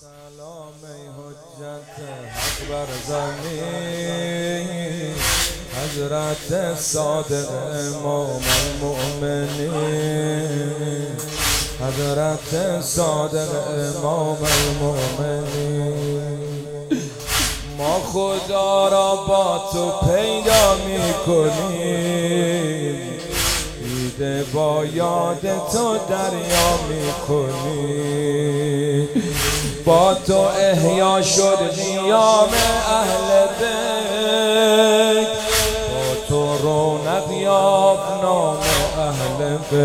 سلام ای حجت حق بر زمین، حضرت صادق امام المؤمنین، حضرت صادق امام المؤمنین. ما خدا را با تو پیدا میکنیم، دیده با یاد تو دریا میکنیم. با تو احیا شد قیام اهل بیت، با تو رونق یافت نام اهل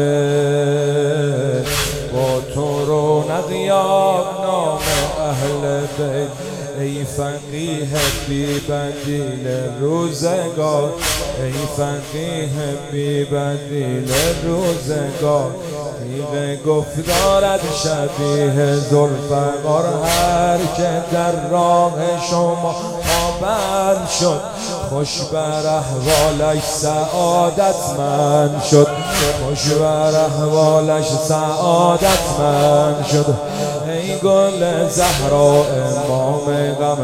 بیت، با تو رونق یافت نام اهل بیت. ای فقیه بی بدیل روزگار، ای فقیه بی بدیل روزگار. تیغ گفتارت شبیه ذوالفقار، هر که در راه شما پابر شد، خوش بر احوالش سعادتمند شد، خوش بر احوالش سعادتمند شد. ای گل زهرا امام غم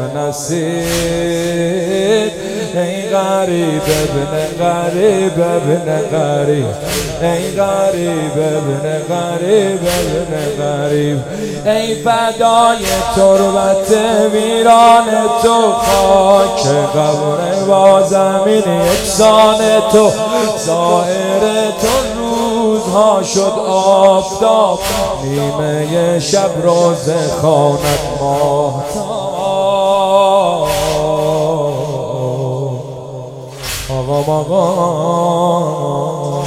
نصیب، ای غریب ابن غریب ابن غریب، ای غریب ابن غریب ابن غریب. ای فدای تربت ویران تو، خاک قبر و زمین یکسان تو. ظاهر تو روزها شد آفتاب، نیمه شب روز خواند ماهتاب. آقا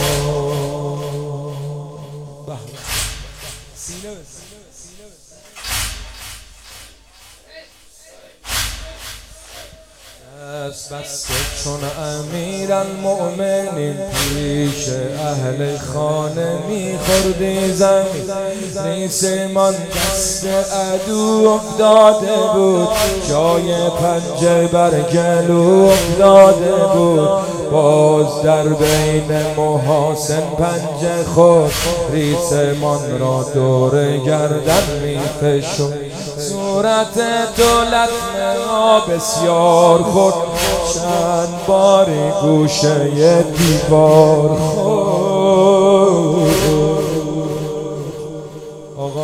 بسته چون امیر المؤمنین، پیش اهل خانه میخوردی زمین. ریسمان دست عدو افتاده بود، جای پنجه بر گلو افتاده بود. باز در بین محاسن پنجه خود، ریسمان را دور گردن میفشد. صورت تو لطمه را بسیار خورد، چند باری گوشه دیوار خورد. آقا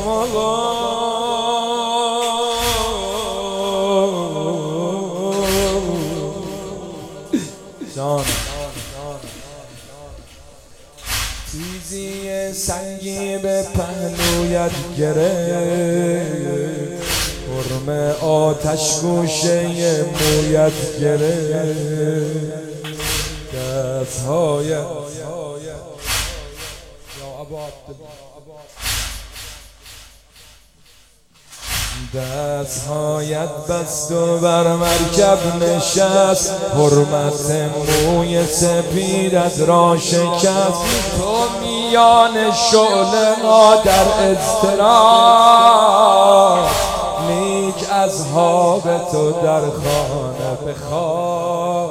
جان تیزی سنگی به پهلویت گرفت، حرم آتش گوشه مویت گرفت. دستهای دستهایت بست و بر مرکب نشست، حرمت موی سپیدت را شکست. تو میان شعله ها در اضطراب، لیک اصحاب تو در خانه بخواب.